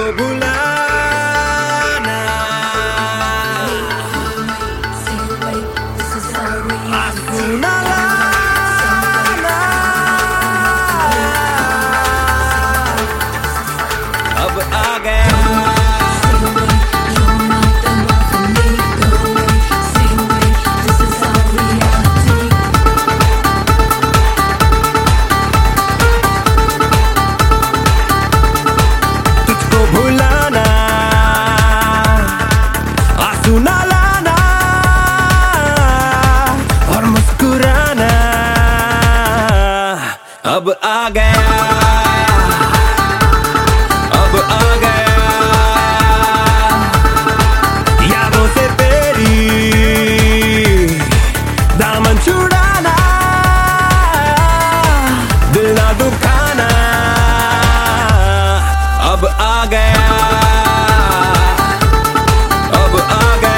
भुलाना, आंसू न लाना, अब आ गया न लाना और मुस्कुराना, अब आ गया, अब आ गया यादों से तेरी दामन छुड़ाना, दिल ना दुखाना, अब आ गया, अब आ गया।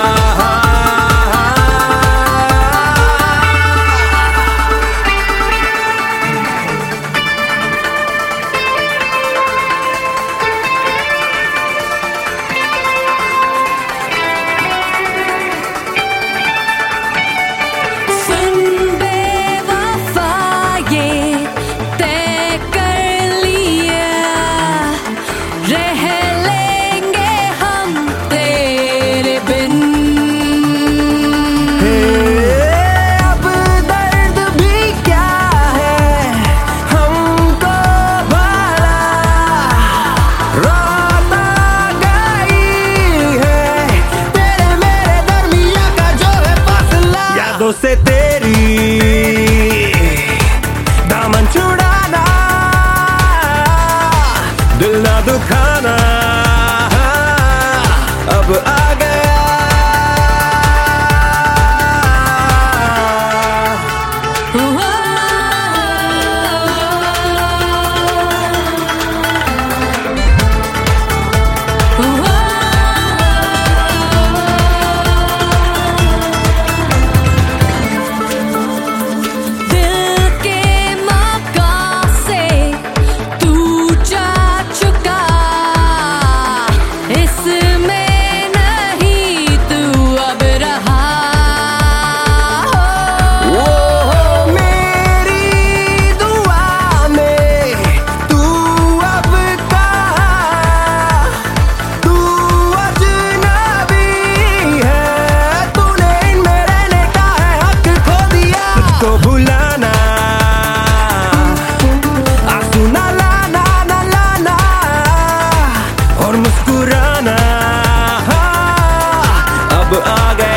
से तेरी दामन छुड़ाना, दिल ना दुखाना, अब आ गया। मुस्कुराना, अब आ गया।